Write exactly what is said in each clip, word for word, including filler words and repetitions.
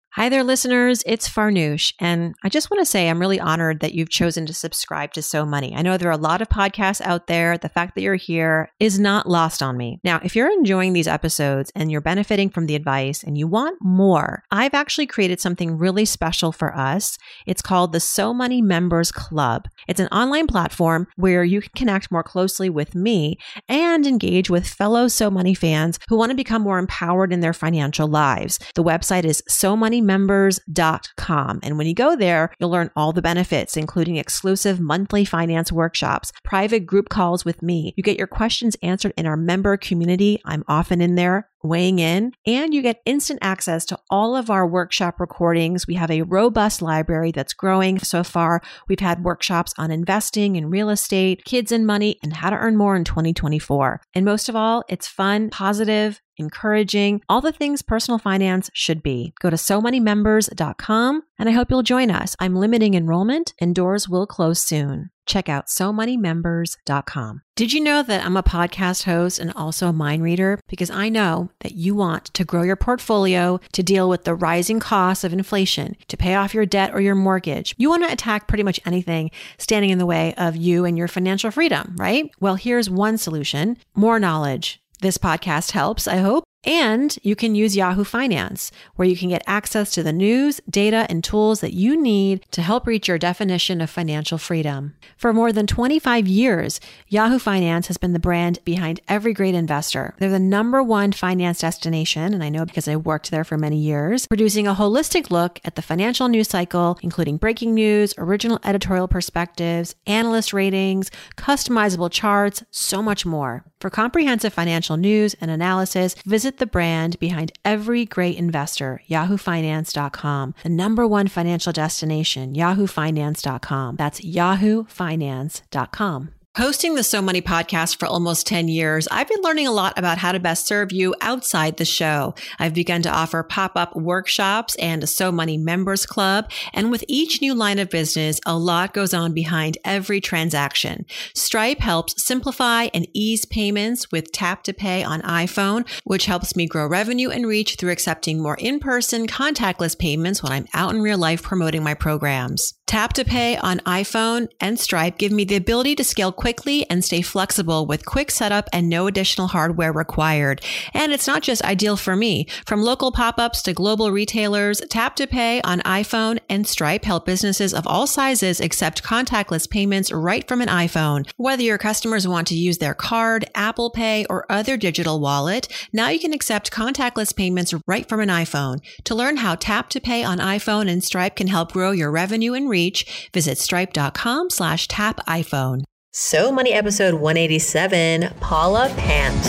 Hi there, listeners. It's Farnoosh, and I just want to say I'm really honored that you've chosen to subscribe to So Money. I know there are a lot of podcasts out there. The fact that you're here is not lost on me. Now, if you're enjoying these episodes and you're benefiting from the advice and you want more, I've actually created something really special for us. It's called the So Money Members Club. It's an online platform where you can connect more closely with me and engage with fellow So Money fans who want to become more empowered in their financial lives. The website is so money members dot com. And when you go there, you'll learn all the benefits, including exclusive monthly finance workshops, private group calls with me. You get your questions answered in our member community. I'm often in there weighing in, and you get instant access to all of our workshop recordings. We have a robust library that's growing. So far, we've had workshops on investing in real estate, kids and money, and how to earn more in twenty twenty-four. And most of all, it's fun, positive, encouraging, all the things personal finance should be. Go to so money members dot com, and I hope you'll join us. I'm limiting enrollment, and doors will close soon. Check out so money members dot com. Did you know that I'm a podcast host and also a mind reader? Because I know that you want to grow your portfolio, to deal with the rising costs of inflation, to pay off your debt or your mortgage. You want to attack pretty much anything standing in the way of you and your financial freedom, right? Well, here's one solution: more knowledge. This podcast helps, I hope. And you can use Yahoo Finance, where you can get access to the news, data, and tools that you need to help reach your definition of financial freedom. For more than twenty-five years, Yahoo Finance has been the brand behind every great investor. They're the number one finance destination, and I know because I worked there for many years, producing a holistic look at the financial news cycle, including breaking news, original editorial perspectives, analyst ratings, customizable charts, so much more. For comprehensive financial news and analysis, visit the brand behind every great investor, yahoo finance dot com, the number one financial destination, yahoo finance dot com. That's yahoo finance dot com. Hosting the So Money podcast for almost ten years, I've been learning a lot about how to best serve you outside the show. I've begun to offer pop-up workshops and a So Money Members Club. And with each new line of business, a lot goes on behind every transaction. Stripe helps simplify and ease payments with Tap to Pay on iPhone, which helps me grow revenue and reach through accepting more in-person contactless payments when I'm out in real life promoting my programs. Tap to Pay on iPhone and Stripe give me the ability to scale quickly and stay flexible with quick setup and no additional hardware required. And it's not just ideal for me. From local pop-ups to global retailers, Tap to Pay on iPhone and Stripe help businesses of all sizes accept contactless payments right from an iPhone. Whether your customers want to use their card, Apple Pay, or other digital wallet, now you can accept contactless payments right from an iPhone. To learn how Tap to Pay on iPhone and Stripe can help grow your revenue and reach, visit stripe dot com slash tap iPhone. So Money episode one eighty-seven, Paula Pant.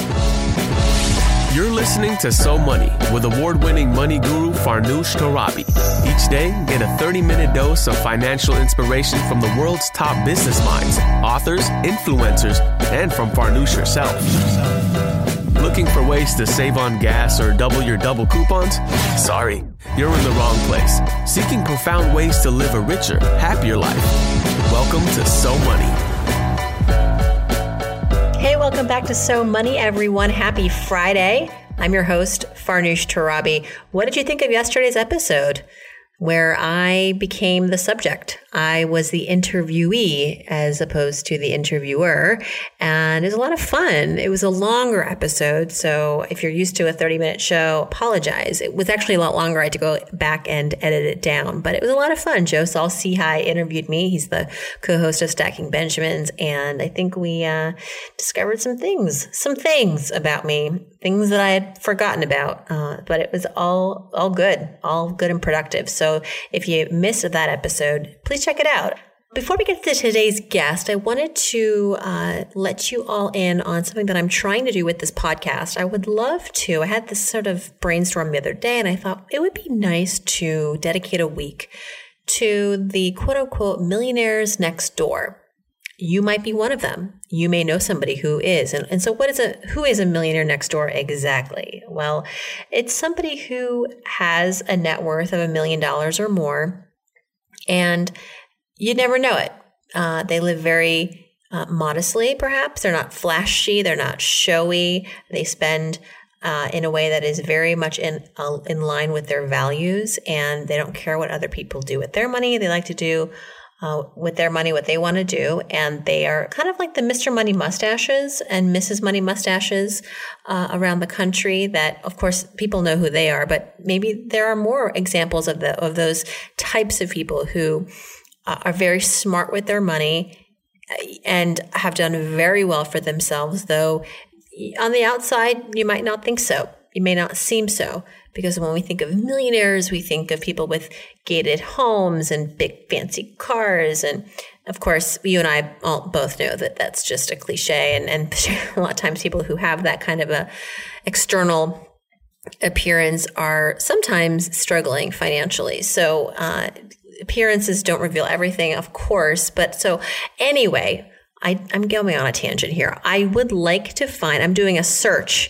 You're listening to So Money with award-winning money guru Farnoosh Torabi. Each day, get a thirty-minute dose of financial inspiration from the world's top business minds, authors, influencers, and from Farnoosh herself. Looking for ways to save on gas or double your double coupons? Sorry, you're in the wrong place. Seeking profound ways to live a richer, happier life. Welcome to So Money. Hey, welcome back to So Money, everyone. Happy Friday. I'm your host, Farnoosh Torabi. What did you think of yesterday's episode where I became the subject? I was the interviewee as opposed to the interviewer, and it was a lot of fun. It was a longer episode, so if you're used to a thirty-minute show, apologize. It was actually a lot longer. I had to go back and edit it down, but it was a lot of fun. Joe Saul-Sehy interviewed me. He's the co-host of Stacking Benjamins, and I think we uh, discovered some things, some things about me, things that I had forgotten about, uh, but it was all all good, all good and productive. So if you missed that episode, please check it out. Before we get to today's guest, I wanted to uh, let you all in on something that I'm trying to do with this podcast. I would love to. I had this sort of brainstorm the other day, and I thought it would be nice to dedicate a week to the quote-unquote millionaires next door. You might be one of them. You may know somebody who is. And, and so what is a who is a millionaire next door exactly? Well, it's somebody who has a net worth of a million dollars or more, and you never know it. Uh, they live very uh, modestly, perhaps. They're not flashy. They're not showy. They spend uh, in a way that is very much in uh, in line with their values, and they don't care what other people do with their money. They like to do uh, with their money what they want to do, and they are kind of like the Mister Money Mustaches and Missus Money Mustaches uh, around the country that, of course, people know who they are, but maybe there are more examples of the of those types of people who uh, are very smart with their money and have done very well for themselves, though on the outside, you might not think so. You may not seem so, because when we think of millionaires, we think of people with gated homes and big fancy cars. And of course, you and I all both know that that's just a cliche. And, and a lot of times people who have that kind of a external appearance are sometimes struggling financially. So uh, appearances don't reveal everything, of course. But so anyway, I, I'm going on a tangent here. I would like to find, I'm doing a search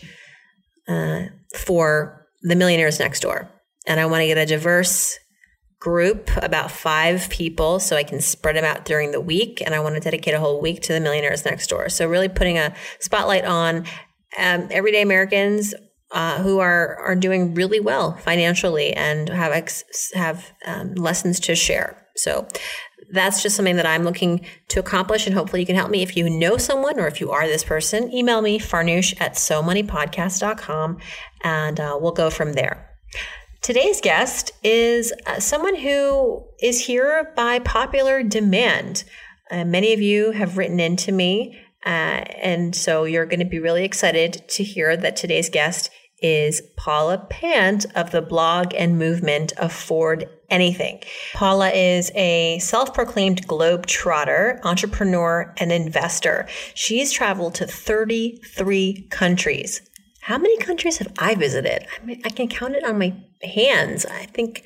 uh, for the millionaires next door. And I want to get a diverse group, about five people, so I can spread them out during the week. And I want to dedicate a whole week to the millionaires next door. So really putting a spotlight on um, everyday Americans uh, who are, are doing really well financially and have, ex- have um, lessons to share. So that's just something that I'm looking to accomplish, and hopefully you can help me. If you know someone or if you are this person, email me, farnoosh at so money podcast dot com, and uh, we'll go from there. Today's guest is uh, someone who is here by popular demand. Uh, many of you have written into me, uh, and so you're going to be really excited to hear that today's guest is Paula Pant of the blog and movement Afford Anything. Paula is a self-proclaimed globe-trotter, entrepreneur, and investor. She's traveled to thirty-three countries. How many countries have I visited? I mean, I can count it on my hands. I think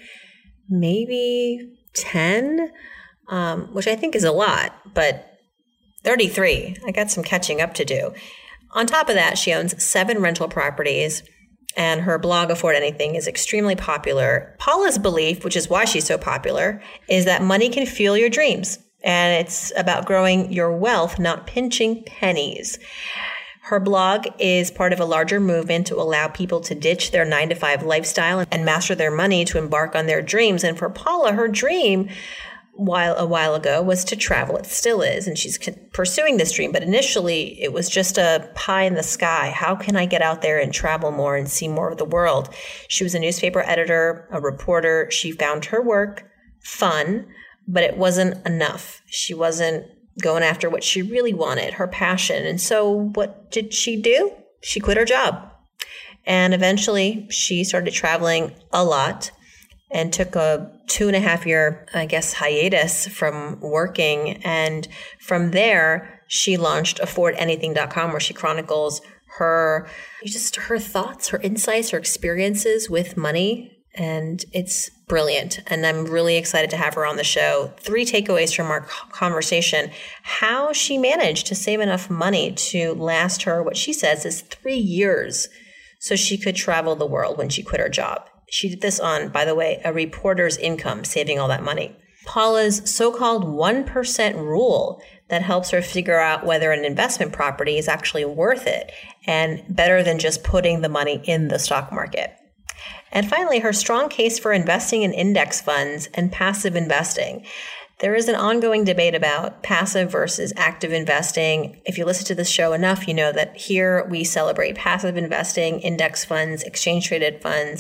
maybe ten, um, which I think is a lot, but thirty-three. I got some catching up to do. On top of that, she owns seven rental properties, and her blog, Afford Anything, is extremely popular. Paula's belief, which is why she's so popular, is that money can fuel your dreams. And it's about growing your wealth, not pinching pennies. Her blog is part of a larger movement to allow people to ditch their nine to five lifestyle and master their money to embark on their dreams. And for Paula, her dream while a while ago was to travel. It still is, and she's pursuing this dream. But initially, it was just a pie in the sky. How can I get out there and travel more and see more of the world? She was a newspaper editor, a reporter. She found her work fun, but it wasn't enough. She wasn't going after what she really wanted, her passion. And so what did she do? She quit her job. And eventually, she started traveling a lot and took a two and a half year, I guess, hiatus from working. And from there, she launched afford anything dot com, where she chronicles her, just her thoughts, her insights, her experiences with money. And it's brilliant. And I'm really excited to have her on the show. Three takeaways from our conversation: how she managed to save enough money to last her, what she says is three years, so she could travel the world when she quit her job. She did this on, by the way, a reporter's income, saving all that money. Paula's so-called one percent rule that helps her figure out whether an investment property is actually worth it and better than just putting the money in the stock market. And finally, her strong case for investing in index funds and passive investing. There is an ongoing debate about passive versus active investing. If you listen to this show enough, you know that here we celebrate passive investing, index funds, exchange-traded funds.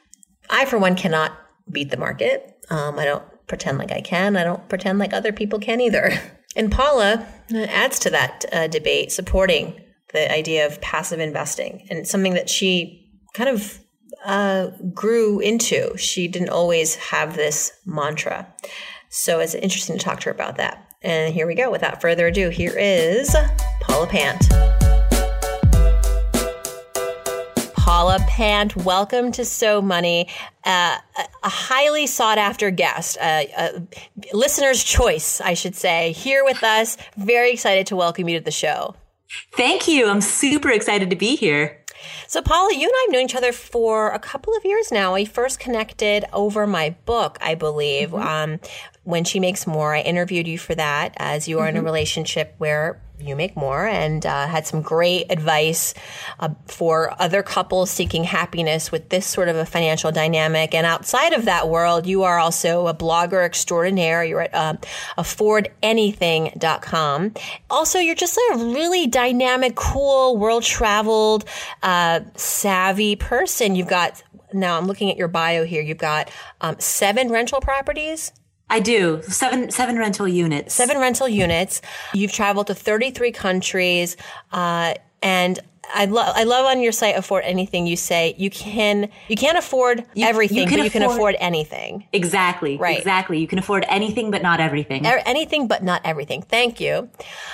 I, for one, cannot beat the market. Um, I don't pretend like I can. I don't pretend like other people can either. And Paula adds to that uh, debate, supporting the idea of passive investing. And it's something that she kind of uh, grew into. She didn't always have this mantra. So it's interesting to talk to her about that. And here we go. Without further ado, here is Paula Pant. Paula Pant, welcome to So Money, uh, a, a highly sought after guest, uh, a listener's choice, I should say, here with us. Very excited to welcome you to the show. Thank you. I'm super excited to be here. So Paula, you and I have known each other for a couple of years now. We first connected over my book, I believe. Mm-hmm. Um, When She Makes More, I interviewed you for that, as you are mm-hmm. in a relationship where You Make More, and uh, had some great advice uh, for other couples seeking happiness with this sort of a financial dynamic. And outside of that world, you are also a blogger extraordinaire. You're at uh, afford anything dot com. Also, you're just a really dynamic, cool, world-traveled, uh, savvy person. You've got, now I'm looking at your bio here, you've got um, seven rental properties. I do. Seven seven rental units. Seven rental units. You've traveled to thirty-three countries. Uh, and I love I love on your site, Afford Anything, you say you can you can't afford You- everything, you can but you can afford- afford anything. Exactly. Right. Exactly. You can afford anything, but not everything. Er- Anything but not everything. Thank you.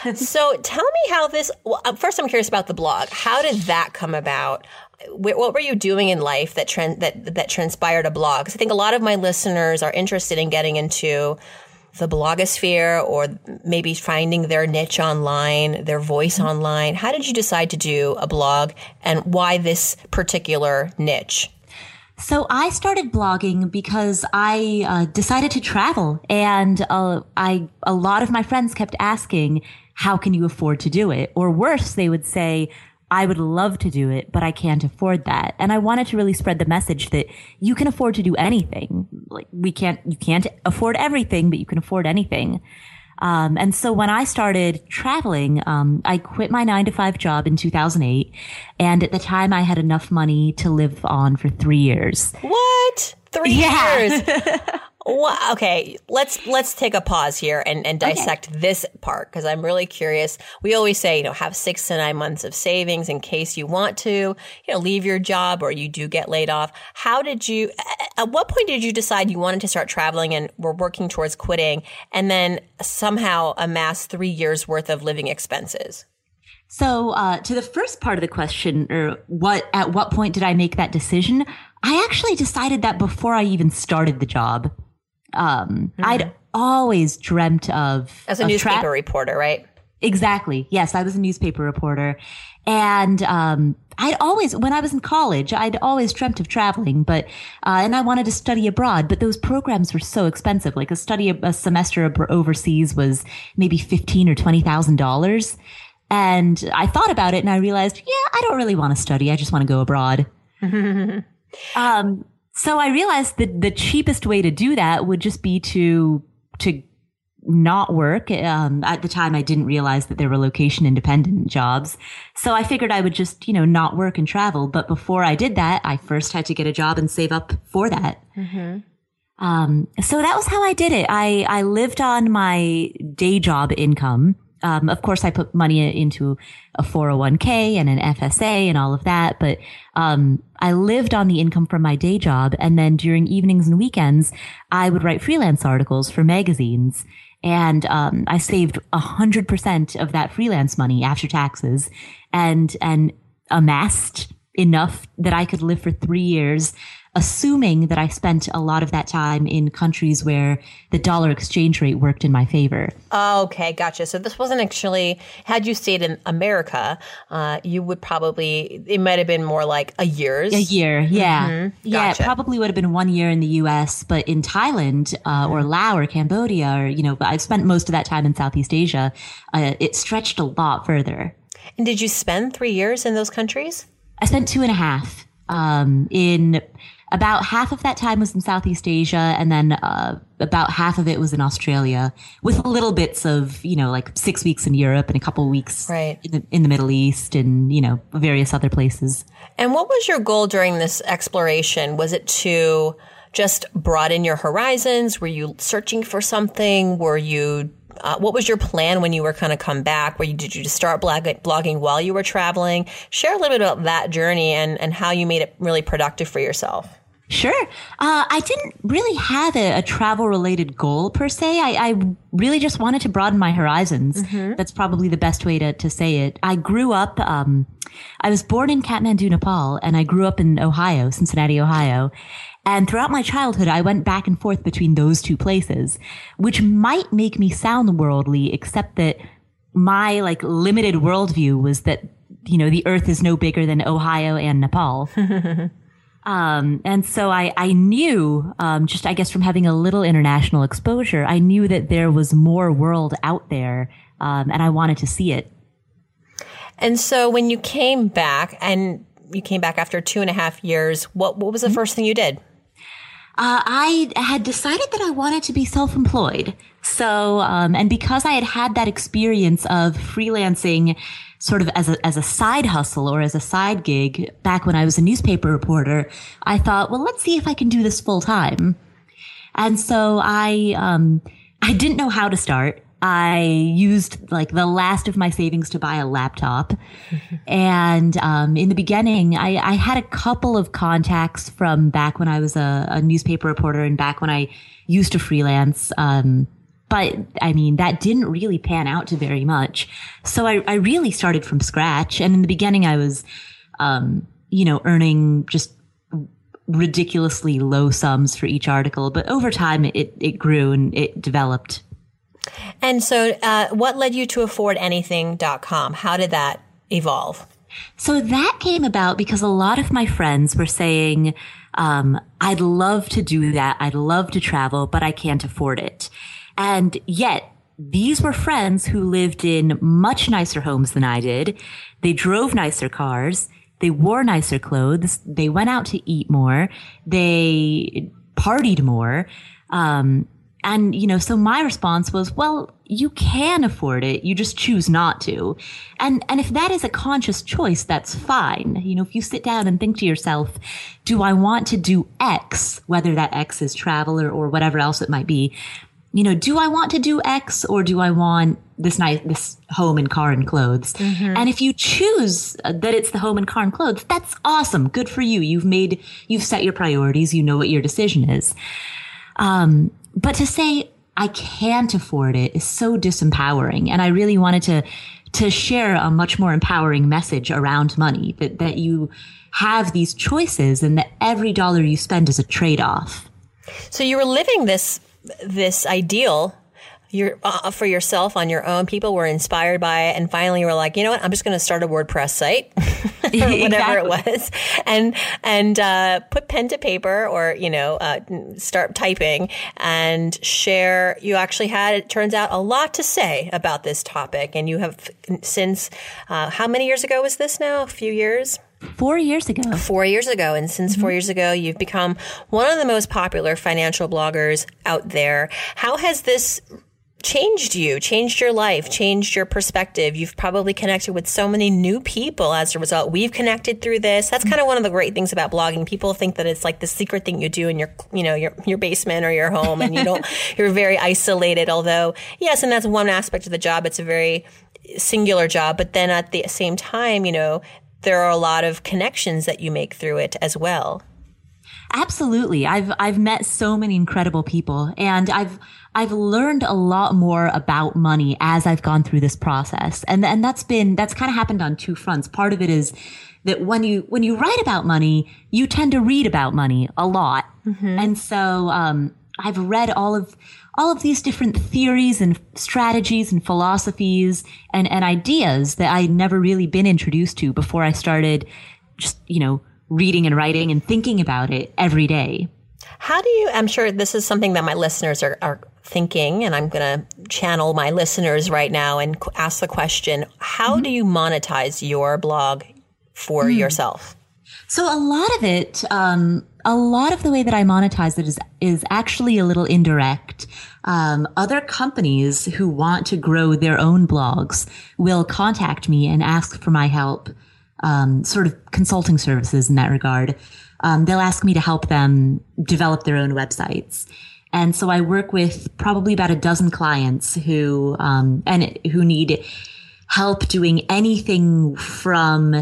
So tell me how this, well, uh, first I'm curious about the blog. How did that come about? Wh- What were you doing in life that tran- that that transpired a blog? Because I think a lot of my listeners are interested in getting into the blogosphere or maybe finding their niche online, their voice Mm-hmm. online. How did you decide to do a blog, and why this particular niche? So I started blogging because I uh, decided to travel, and uh, I a lot of my friends kept asking, "How can you afford to do it?" Or worse, they would say, "I would love to do it, but I can't afford that." And I wanted to really spread the message that you can afford to do anything. Like we can't, you can't afford everything, but you can afford anything. Um, and so when I started traveling, um, I quit my nine to five job in two thousand eight. And at the time I had enough money to live on for three years. What? Three Yeah. years? Well, okay, let's let's take a pause here and, and dissect okay. this part, because I'm really curious. We always say, you know, have six to nine months of savings in case you want to, you know, leave your job or you do get laid off. How did you, at what point did you decide you wanted to start traveling and were working towards quitting, and then somehow amass three years worth of living expenses? So uh, to the first part of the question, or what, at what point did I make that decision? I actually decided that before I even started the job. Um, mm-hmm. I'd always dreamt of as a of newspaper tra- reporter, right? Exactly. Yes, I was a newspaper reporter, and um, I'd always, when I was in college, I'd always dreamt of traveling, but uh, and I wanted to study abroad, but those programs were so expensive. Like a study a semester ab- overseas was maybe fifteen or twenty thousand dollars, and I thought about it and I realized, yeah, I don't really want to study. I just want to go abroad. um. So I realized that the cheapest way to do that would just be to to not work. Um, at the time, I didn't realize that there were location independent jobs. So I figured I would just, you know, not work and travel. But before I did that, I first had to get a job and save up for that. Mm-hmm. Um, so that was how I did it. I, I lived on my day job income. Um, of course, I put money into a four oh one k and an F S A and all of that. But um, I lived on the income from my day job. And then during evenings and weekends, I would write freelance articles for magazines. And um, I saved one hundred percent of that freelance money after taxes and and amassed enough that I could live for three years, assuming that I spent a lot of that time in countries where the dollar exchange rate worked in my favor. Okay, gotcha. So this wasn't actually, had you stayed in America, uh, you would probably, it might have been more like a year's. A year, yeah. Mm-hmm. Yeah, Gotcha. it probably would have been one year in the U S, but in Thailand uh, or Laos or Cambodia, or, you know, I've spent most of that time in Southeast Asia, uh, it stretched a lot further. And did you spend three years in those countries? I spent two and a half. Um, in about half of that time was in Southeast Asia, and then uh, about half of it was in Australia, with little bits of, you know, like six weeks in Europe and a couple of weeks right. in, the, in the Middle East and, you know, various other places. And what was your goal during this exploration? Was it to just broaden your horizons? Were you searching for something? Were you Uh, what was your plan when you were kind of come back? Were you, did you just start blog, blogging while you were traveling? Share a little bit about that journey and, and how you made it really productive for yourself. Sure. Uh, I didn't really have a, a travel-related goal per se. I, I really just wanted to broaden my horizons. Mm-hmm. That's probably the best way to, to say it. I grew up, um, I was born in Kathmandu, Nepal, and I grew up in Ohio, Cincinnati, Ohio. And throughout my childhood, I went back and forth between those two places, which might make me sound worldly, except that my like limited worldview was that, you know, the earth is no bigger than Ohio and Nepal. um, and so I, I knew, um, just I guess from having a little international exposure, I knew that there was more world out there, um, and I wanted to see it. And so when you came back, and you came back after two and a half years, what, what was the mm-hmm. first thing you did? Uh, I had decided that I wanted to be self-employed. So, um, and because I had had that experience of freelancing sort of as a, as a side hustle or as a side gig back when I was a newspaper reporter, I thought, well, let's see if I can do this full time. And so I, um, I didn't know how to start. I used like the last of my savings to buy a laptop. And um, in the beginning, I, I had a couple of contacts from back when I was a, a newspaper reporter and back when I used to freelance. Um, but I mean, that didn't really pan out to very much. So I, I really started from scratch. And in the beginning, I was, um, you know, earning just ridiculously low sums for each article. But over time, it, it grew and it developed. And so uh, what led you to afford anything dot com? How did that evolve? So that came about because a lot of my friends were saying, um, I'd love to do that. I'd love to travel, but I can't afford it. And yet these were friends who lived in much nicer homes than I did. They drove nicer cars. They wore nicer clothes. They went out to eat more. They partied more. Um, And, you know, so my response was, well, you can afford it. You just choose not to. And, and if that is a conscious choice, that's fine. You know, if you sit down and think to yourself, do I want to do X, whether that X is travel or, or whatever else it might be, you know, do I want to do X or do I want this nice, this home and car and clothes? Mm-hmm. And if you choose that it's the home and car and clothes, that's awesome. Good for you. You've made, you've set your priorities. You know what your decision is. Um, But to say I can't afford it is so disempowering. And I really wanted to to share a much more empowering message around money, that, that you have these choices and that every dollar you spend is a trade-off. So you were living this this ideal you're, uh, for yourself on your own. People were inspired by it. And finally you were like, you know what, I'm just going to start a WordPress site or whatever it was. And, and, uh, put pen to paper or, you know, uh, start typing and share. You actually had, it turns out, a lot to say about this topic. And you have since, uh, how many years ago was this now? A few years? Four years ago. Four years ago. And since mm-hmm. four years ago, you've become one of the most popular financial bloggers out there. How has this changed you, changed your life, changed your perspective? You've probably connected with so many new people as a result. We've connected through this. That's kind of one of the great things about blogging. People think that it's like the secret thing you do in your, you know, your, your basement or your home, and you don't, you're very isolated. Although, yes, and that's one aspect of the job. It's a very singular job. But then at the same time, you know, there are a lot of connections that you make through it as well. Absolutely. I've, I've met so many incredible people, and I've, I've learned a lot more about money as I've gone through this process. And, and that's been, that's kind of happened on two fronts. Part of it is that when you, when you write about money, you tend to read about money a lot. Mm-hmm. And so, um, I've read all of, all of these different theories and strategies and philosophies and, and ideas that I'd never really been introduced to before I started just, you know, reading and writing and thinking about it every day. How do you, I'm sure this is something that my listeners are, are thinking, and I'm going to channel my listeners right now and ask the question, how mm-hmm. do you monetize your blog for mm. yourself? So a lot of it, um, a lot of the way that I monetize it is, is actually a little indirect. Um, other companies who want to grow their own blogs will contact me and ask for my help. Um, sort of consulting services in that regard. Um, they'll ask me to help them develop their own websites. And so I work with probably about a dozen clients who, um, and who need help doing anything from,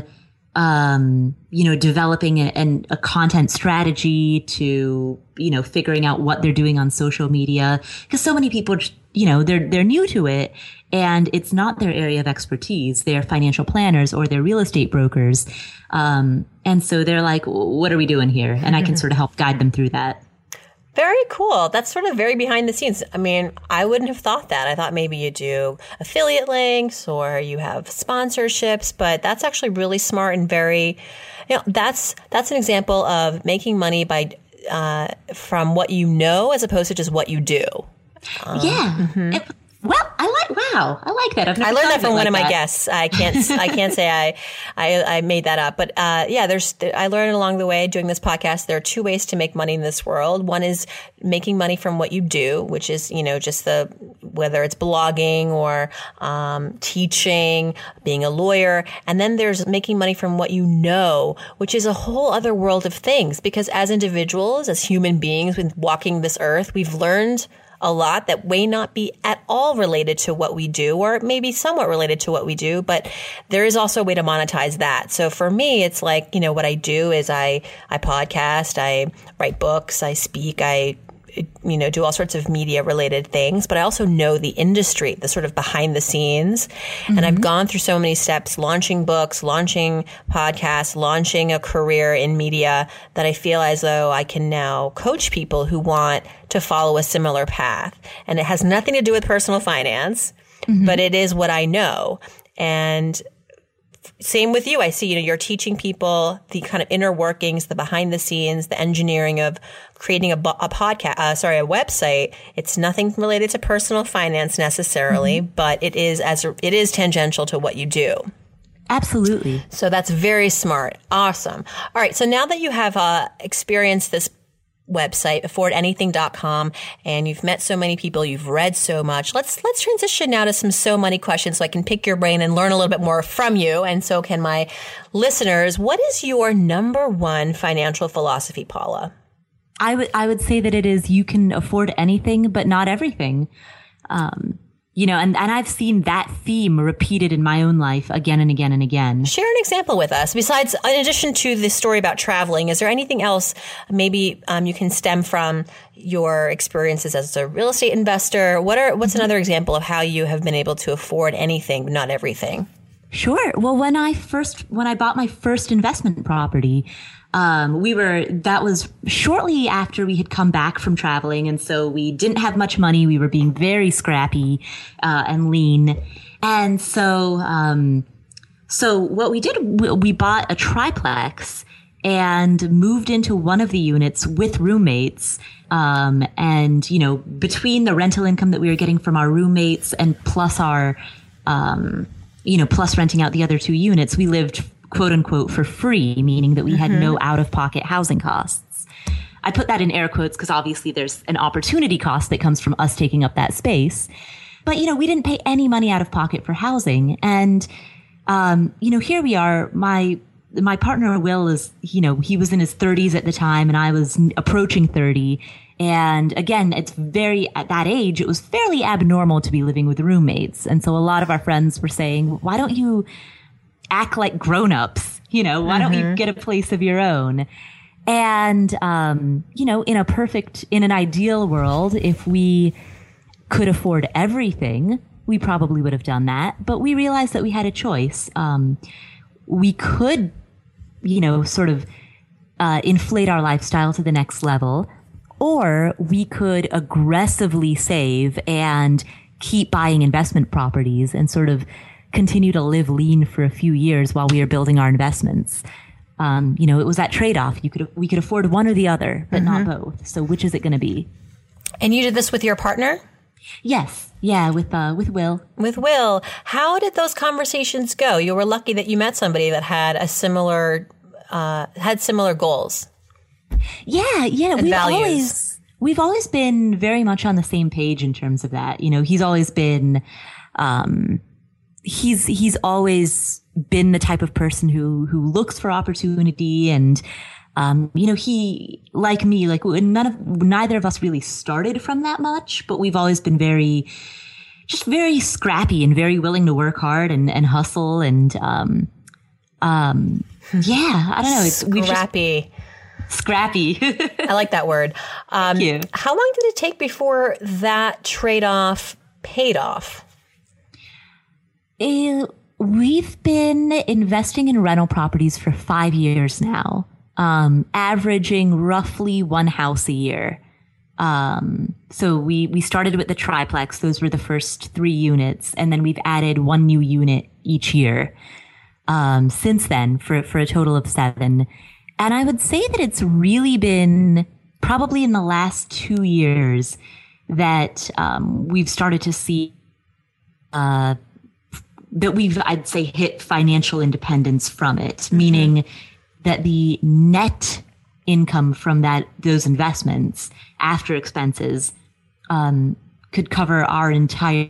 um, you know, developing a, an, a content strategy to, you know, figuring out what they're doing on social media. Because so many people, you know, they're, they're new to it. And it's not their area of expertise. They're financial planners or they're real estate brokers. Um, and so they're like, what are we doing here? And I can sort of help guide them through that. Very cool. That's sort of very behind the scenes. I mean, I wouldn't have thought that. I thought maybe you do affiliate links or you have sponsorships, but that's actually really smart and very, you know, that's, that's an example of making money by, uh, from what you know, as opposed to just what you do. Um, yeah. Mm-hmm. It, Well, I like, wow, I like that. I've never I learned thought that of from it one like of my that. guests. I can't, I can't say I, I, I made that up, but, uh, yeah, there's, I learned along the way doing this podcast, there are two ways to make money in this world. One is making money from what you do, which is, you know, just the, whether it's blogging or, um, teaching, being a lawyer. And then there's making money from what you know, which is a whole other world of things, because as individuals, as human beings, with walking this earth, we've learned a lot that may not be at all related to what we do, or maybe somewhat related to what we do, but there is also a way to monetize that. So for me, it's like, you know, what I do is I, I podcast, I write books, I speak, I, you know, do all sorts of media related things, but I also know the industry, the sort of behind the scenes. Mm-hmm. And I've gone through so many steps, launching books, launching podcasts, launching a career in media, that I feel as though I can now coach people who want to follow a similar path. And it has nothing to do with personal finance, mm-hmm. but it is what I know. And same with you. I see, you know, you're teaching people the kind of inner workings, the behind the scenes, the engineering of creating a, a podcast, uh, sorry, a website. It's nothing related to personal finance necessarily, mm-hmm. but it is as it is tangential to what you do. Absolutely. So that's very smart. Awesome. All right. So now that you have uh, experienced this website, afford anything dot com, and you've met so many people, you've read so much. Let's let's transition now to some So Money questions so I can pick your brain and learn a little bit more from you, and so can my listeners. What is your number one financial philosophy, Paula? I would I would say that it is, you can afford anything, but not everything. Um, you know, and, and I've seen that theme repeated in my own life again and again and again. Share an example with us. Besides, in addition to the story about traveling, is there anything else maybe um, you can stem from your experiences as a real estate investor? What are what's mm-hmm. another example of how you have been able to afford anything, but not everything? Sure. Well, when I first, when I bought my first investment property, um, we were, that was shortly after we had come back from traveling. And so we didn't have much money. We were being very scrappy, uh, and lean. And so, um, so what we did, we, we bought a triplex and moved into one of the units with roommates. Um, and, you know, between the rental income that we were getting from our roommates and plus our, um, you know, plus renting out the other two units, we lived, quote unquote, for free, meaning that we mm-hmm. had no out of pocket housing costs. I put that in air quotes because obviously there's an opportunity cost that comes from us taking up that space. But, you know, we didn't pay any money out of pocket for housing. And, um, you know, here we are. My, my partner, Will, is, you know, he was in his thirties at the time and I was approaching thirty. And again, it's very, at that age, it was fairly abnormal to be living with roommates. And so a lot of our friends were saying, why don't you act like grown-ups? You know, why mm-hmm. don't you get a place of your own? And, um, you know, in a perfect, in an ideal world, if we could afford everything, we probably would have done that. But we realized that we had a choice. Um, we could, you know, sort of uh, inflate our lifestyle to the next level, or we could aggressively save and keep buying investment properties and sort of continue to live lean for a few years while we are building our investments. Um, you know, it was that trade-off. You could, we could afford one or the other, but mm-hmm. not both. So which is it going to be? And you did this with your partner? Yes. Yeah. With, uh, with Will. With Will. How did those conversations go? You were lucky that you met somebody that had a similar, uh, had similar goals. Yeah. Yeah. We've values. always, we've always been very much on the same page in terms of that. You know, he's always been, um, he's, he's always been the type of person who, who looks for opportunity. And, um, you know, he, like me, like none of, neither of us really started from that much, but we've always been very, just very scrappy and very willing to work hard and, and hustle. And, um, um, yeah, I don't know. It's scrappy. Scrappy. I like that word. Um, Thank you. How long did it take before that trade-off paid off? It, we've been investing in rental properties for five years now, um, averaging roughly one house a year. Um, so we, we started with the triplex. Those were the first three units. And then we've added one new unit each year, um, since then for, for a total of seven. And I would say that it's really been probably in the last two years that, um, we've started to see uh, that we've, I'd say, hit financial independence from it, mm-hmm. meaning that the net income from that those investments after expenses um, could cover our entire.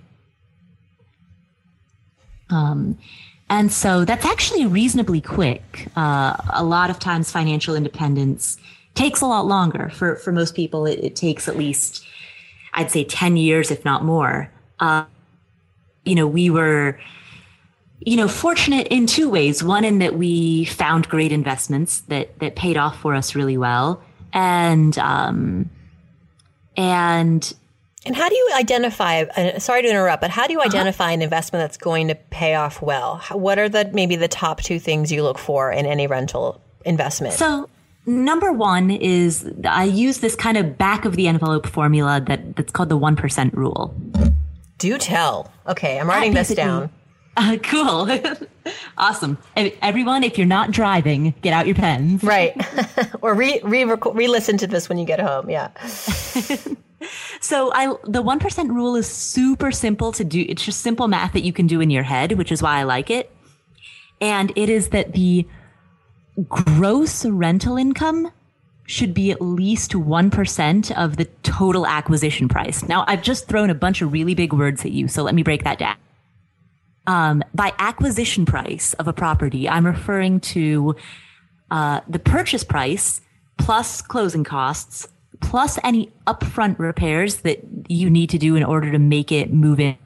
Um, and so that's actually reasonably quick. Uh, a lot of times, financial independence takes a lot longer. For for most people, it, it takes at least, I'd say, ten years, if not more. Uh, you know, we were. You know, fortunate in two ways. One, in that we found great investments that that paid off for us really well, and um, and and how do you identify? Uh, sorry to interrupt, but how do you identify uh-huh. an investment that's going to pay off well? How, what are the maybe the top two things you look for in any rental investment? So, number one is I use this kind of back of the envelope formula that that's called the one percent rule. Do tell. Okay, I'm writing this down. Uh, cool. Awesome. Everyone, if you're not driving, get out your pens. Right. Or re, re, re-listen to this when you get home. Yeah. So I, the one percent rule is super simple to do. It's just simple math that you can do in your head, which is why I like it. And it is that the gross rental income should be at least one percent of the total acquisition price. Now, I've just thrown a bunch of really big words at you, so let me break that down. Um, by acquisition price of a property, I'm referring to uh, the purchase price plus closing costs plus any upfront repairs that you need to do in order to make it move in.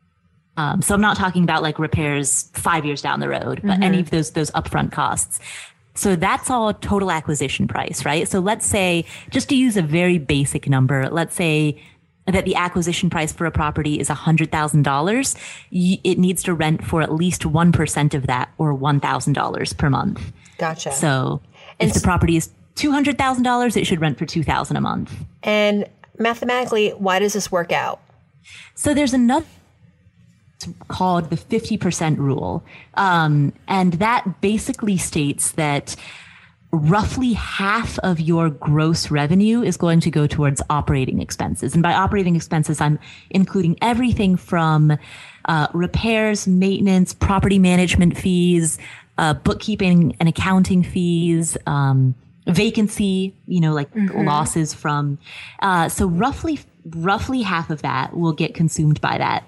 Um, so I'm not talking about like repairs five years down the road, but mm-hmm. any of those those upfront costs. So that's all total acquisition price, right? So let's say, just to use a very basic number, let's say that the acquisition price for a property is one hundred thousand dollars, it needs to rent for at least one percent of that, or one thousand dollars per month. Gotcha. So and if the property is two hundred thousand dollars, it should rent for two thousand dollars a month. And mathematically, why does this work out? So there's another called the fifty percent rule. Um, and that basically states that roughly half of your gross revenue is going to go towards operating expenses. And by operating expenses, I'm including everything from uh, repairs, maintenance, property management fees, uh, bookkeeping and accounting fees, um, vacancy, you know, like mm-hmm. losses from. Uh, so roughly, roughly half of that will get consumed by that.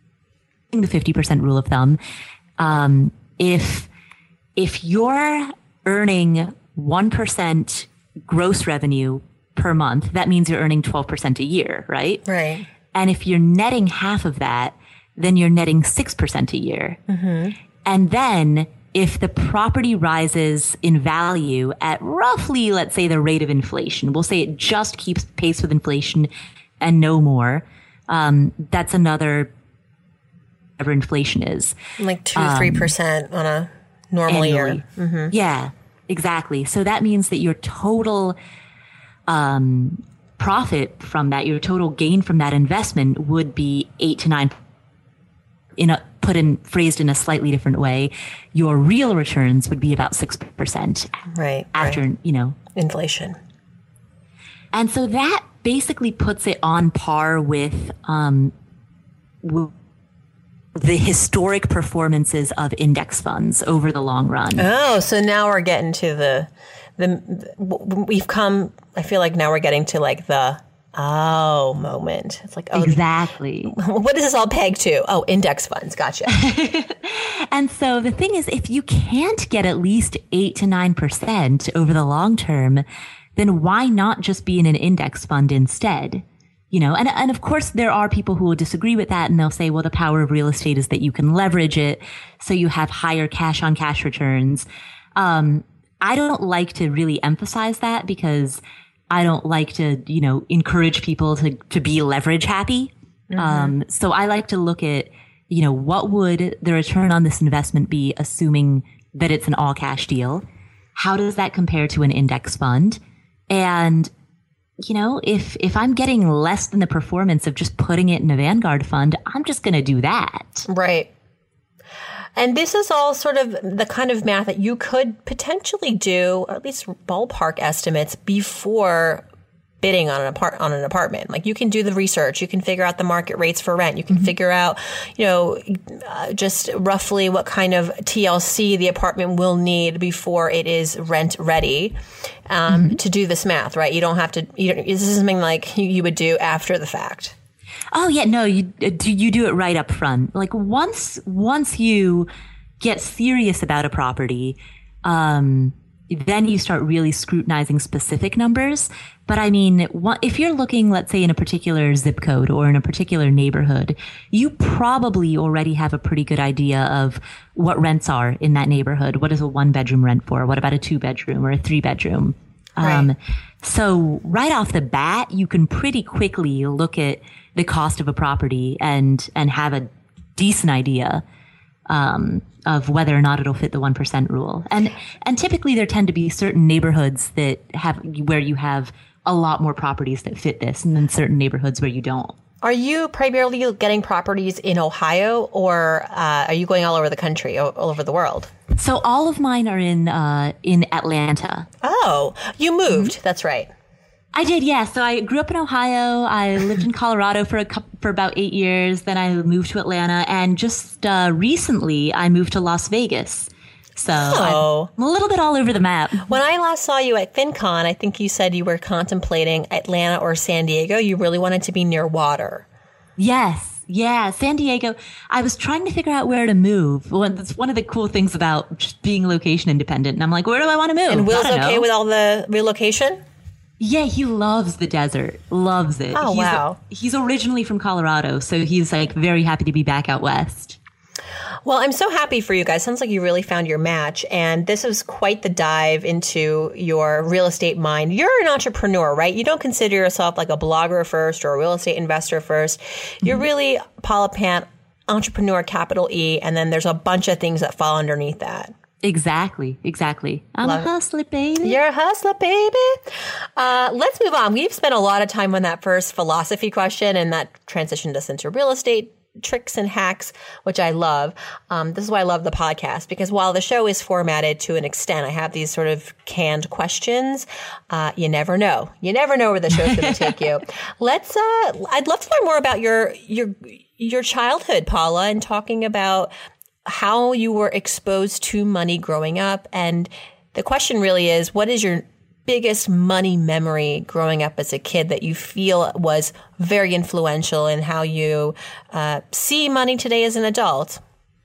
The fifty percent rule of thumb. Um, if, if you're earning one percent gross revenue per month, that means you're earning twelve percent a year, right? Right. And if you're netting half of that, then you're netting six percent a year. Mm-hmm. And then if the property rises in value at roughly, let's say, the rate of inflation, we'll say it just keeps pace with inflation and no more, um, that's another, whatever inflation is. Like two, um, three percent on a normal annually. Year. Mm-hmm. Yeah. Exactly. So that means that your total um, profit from that, your total gain from that investment would be eight to nine. In a put in phrased in a slightly different way, your real returns would be about six percent. Right. After right. you know inflation. And so that basically puts it on par with um, w- the historic performances of index funds over the long run. Oh, so now we're getting to the, the, we've come, I feel like now we're getting to like the, oh, moment. It's like, oh. Exactly. What is this all pegged to? Oh, index funds. Gotcha. And so the thing is, if you can't get at least eight to nine percent over the long term, then why not just be in an index fund instead? You know, and, and of course there are people who will disagree with that, and they'll say, well, the power of real estate is that you can leverage it so you have higher cash on cash returns. Um, I don't like to really emphasize that because I don't like to, you know, encourage people to, to be leverage happy. Mm-hmm. Um, so I like to look at, you know, what would the return on this investment be, assuming that it's an all cash deal? How does that compare to an index fund? And you know, if if I'm getting less than the performance of just putting it in a Vanguard fund, I'm just going to do that. Right. And this is all sort of the kind of math that you could potentially do, or at least ballpark estimates, before bidding on an apart on an apartment. Like you can do the research, you can figure out the market rates for rent, you can mm-hmm. figure out, you know, uh, just roughly what kind of T L C the apartment will need before it is rent ready. Um, mm-hmm. To do this math, right? You don't have to. You don't, this is something like you, you would do after the fact. Oh yeah, no, you you do it right up front. Like once once you get serious about a property, um, then you start really scrutinizing specific numbers. But I mean, if you're looking, let's say, in a particular zip code or in a particular neighborhood, you probably already have a pretty good idea of what rents are in that neighborhood. What is a one bedroom rent for? What about a two bedroom or a three bedroom? Right. Um, so right off the bat, you can pretty quickly look at the cost of a property and and have a decent idea um, of whether or not it'll fit the one percent rule. And and typically there tend to be certain neighborhoods that have where you have a lot more properties that fit this, and then certain neighborhoods where you don't. Are you primarily getting properties in Ohio, or uh, are you going all over the country, all over the world? So all of mine are in uh, in Atlanta. Oh, you moved. Mm-hmm. That's right. I did, yeah. So I grew up in Ohio. I lived in Colorado for a couple, for about eight years. Then I moved to Atlanta, and just uh, recently I moved to Las Vegas. So oh. I'm a little bit all over the map. When I last saw you at FinCon, I think you said you were contemplating Atlanta or San Diego. You really wanted to be near water. Yes. Yeah. San Diego. I was trying to figure out where to move. Well, that's one of the cool things about just being location independent. And I'm like, where do I want to move? And Will's okay know. with all the relocation? Yeah, he loves the desert. Loves it. Oh, he's, wow. He's originally from Colorado, so he's like very happy to be back out west. Well, I'm so happy for you guys. Sounds like you really found your match. And this was quite the dive into your real estate mind. You're an entrepreneur, right? You don't consider yourself like a blogger first or a real estate investor first. You're mm-hmm. really Paula Pant, entrepreneur, capital E. And then there's a bunch of things that fall underneath that. Exactly. Exactly. I'm Love a hustler, baby. You're a hustler, baby. Uh, let's move on. We've spent a lot of time on that first philosophy question, and that transitioned us into real estate tricks and hacks, which I love. Um, this is why I love the podcast, because while the show is formatted to an extent, I have these sort of canned questions. Uh, you never know. You never know where the show's going to take you. Let's, uh, I'd love to learn more about your, your, your childhood, Paula, and talking about how you were exposed to money growing up. And the question really is, what is your biggest money memory growing up as a kid that you feel was very influential in how you uh, see money today as an adult?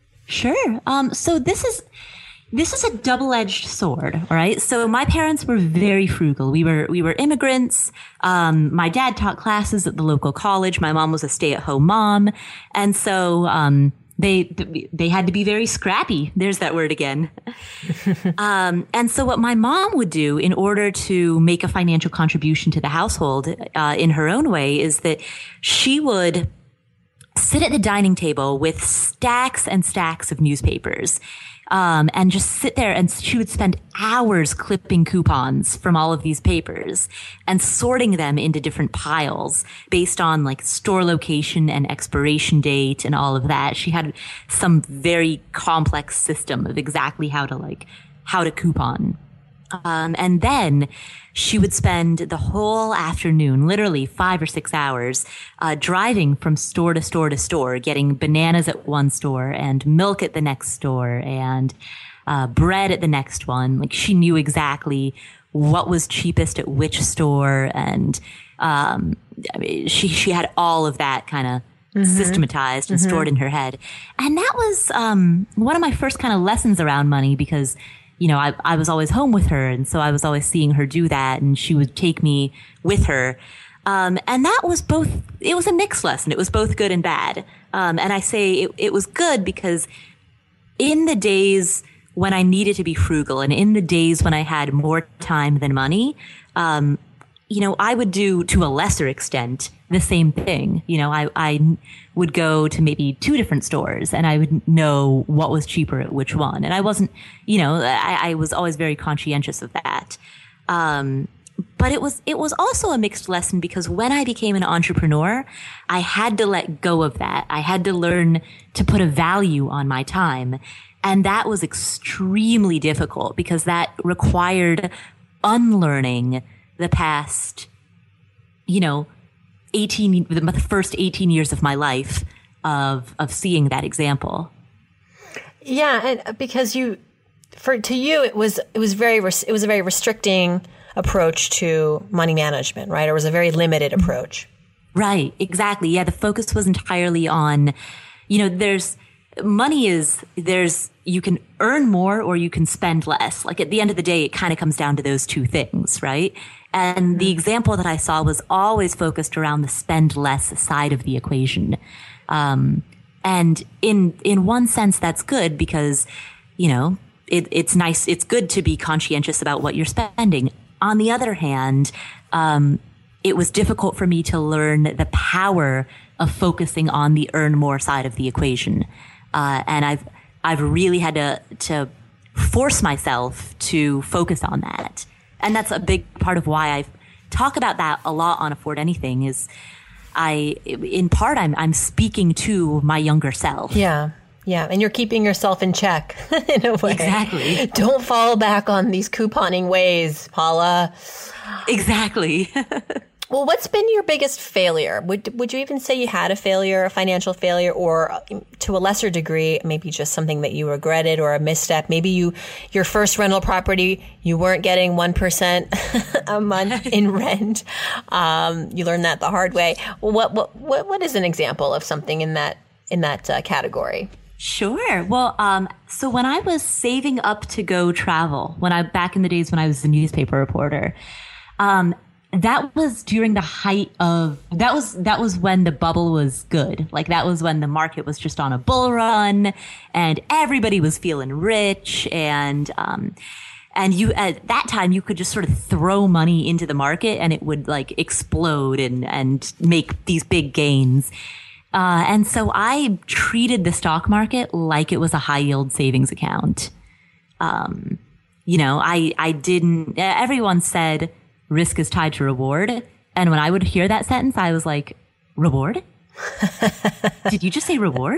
Sure. Um, so this is this is a double-edged sword, all right? So my parents were very frugal. We were we were immigrants. Um, my dad taught classes at the local college. My mom was a stay-at-home mom, and so um, They they had to be very scrappy. There's that word again. um, and so what my mom would do in order to make a financial contribution to the household uh, in her own way is that she would sit at the dining table with stacks and stacks of newspapers. Um, and just sit there, and she would spend hours clipping coupons from all of these papers and sorting them into different piles based on like store location and expiration date and all of that. She had some very complex system of exactly how to like, how to coupon. Um, and then she would spend the whole afternoon, literally five or six hours, uh, driving from store to store to store, getting bananas at one store and milk at the next store and uh, bread at the next one. Like she knew exactly what was cheapest at which store, and um, I mean, she she had all of that kind of mm-hmm. systematized and mm-hmm. stored in her head. And that was um, one of my first kind of lessons around money, because you know, I, I was always home with her. And so I was always seeing her do that, and she would take me with her. Um, and that was both, it was a mixed lesson. It was both good and bad. Um, and I say it, it was good because in the days when I needed to be frugal and in the days when I had more time than money, um, you know, I would do to a lesser extent the same thing. You know, I, I would go to maybe two different stores and I would know what was cheaper at which one. And I wasn't, you know, I, I was always very conscientious of that. Um, but it was, it was also a mixed lesson, because when I became an entrepreneur, I had to let go of that. I had to learn to put a value on my time. And that was extremely difficult, because that required unlearning the past you know, eighteen, the first eighteen years of my life of, of seeing that example. Yeah. And because you, for, to you, it was, it was very, it was a very restricting approach to money management, right? It was a very limited approach. Right. Exactly. Yeah. The focus was entirely on, you know, there's money is there's, you can earn more or you can spend less. Like at the end of the day, it kind of comes down to those two things, right? And the example that I saw was always focused around the spend less side of the equation. Um, and in, in one sense, that's good because, you know, it, it's nice. It's good to be conscientious about what you're spending. On the other hand, um, it was difficult for me to learn the power of focusing on the earn more side of the equation. Uh, and I've, I've really had to, to force myself to focus on that. And that's a big part of why I talk about that a lot on Afford Anything is I, in part, I'm, I'm speaking to my younger self. Yeah. Yeah. And you're keeping yourself in check in a way. Exactly. Don't fall back on these couponing ways, Paula. Exactly. Well, what's been your biggest failure? Would would you even say you had a failure, a financial failure, or to a lesser degree, maybe just something that you regretted or a misstep? Maybe you, your first rental property, you weren't getting one percent a month in rent. Um, you learned that the hard way. What what what what is an example of something in that in that uh, category? Sure. Well, um, so when I was saving up to go travel, when I back in the days when I was a newspaper reporter, um, that was during the height of, that was, that was when the bubble was good. Like that was when the market was just on a bull run and everybody was feeling rich. And, um, and you, at that time, you could just sort of throw money into the market and it would like explode and, and make these big gains. Uh, and so I treated the stock market like it was a high yield savings account. Um, you know, I, I didn't, everyone said, risk is tied to reward. And when I would hear that sentence, I was like, reward? Did you just say reward?